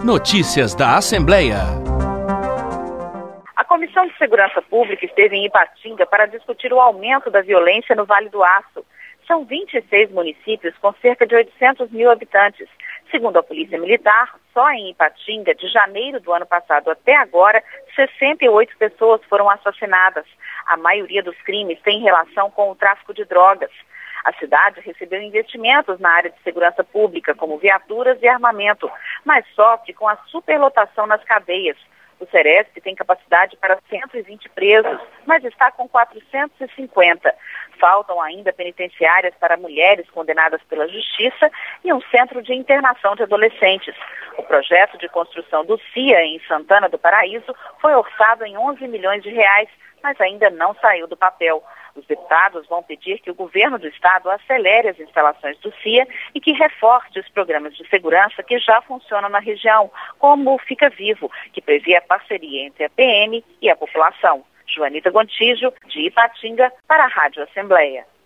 Notícias da Assembleia. A Comissão de Segurança Pública esteve em Ipatinga para discutir o aumento da violência no Vale do Aço. São 26 municípios com cerca de 800 mil habitantes. Segundo a Polícia Militar, só em Ipatinga, de janeiro do ano passado até agora, 68 pessoas foram assassinadas. A maioria dos crimes tem relação com o tráfico de drogas. A cidade recebeu investimentos na área de segurança pública, como viaturas e armamento, mas sofre com a superlotação nas cadeias. O Ceresp tem capacidade para 120 presos, mas está com 450. Faltam ainda penitenciárias para mulheres condenadas pela Justiça e um centro de internação de adolescentes. O projeto de construção do CIA em Santana do Paraíso foi orçado em 11 milhões de reais, mas ainda não saiu do papel. Os deputados vão pedir que o governo do estado acelere as instalações do CIA e que reforce os programas de segurança que já funcionam na região, como o Fica Vivo, que prevê a parceria entre a PM e a população. Joanita Gontijo, de Ipatinga, para a Rádio Assembleia.